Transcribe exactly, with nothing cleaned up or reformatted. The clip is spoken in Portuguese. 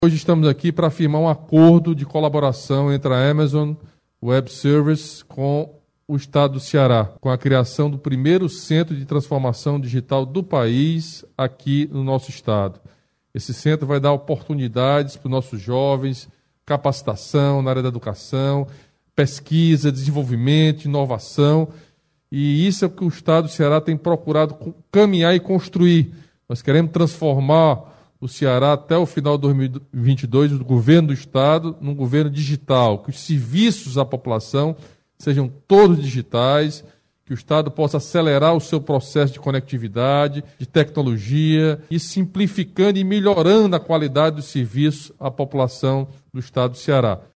Hoje estamos aqui para firmar um acordo de colaboração entre a Amazon Web Services com o Estado do Ceará, com a criação do primeiro centro de transformação digital do país aqui no nosso estado. Esse centro vai dar oportunidades para os nossos jovens, capacitação na área da educação, pesquisa, desenvolvimento, inovação, e isso é o que o Estado do Ceará tem procurado caminhar e construir. Nós queremos transformar o Ceará até o final de dois mil e vinte e dois, o governo do Estado, num governo digital, que os serviços à população sejam todos digitais, que o Estado possa acelerar o seu processo de conectividade, de tecnologia, e simplificando e melhorando a qualidade dos serviços à população do Estado do Ceará.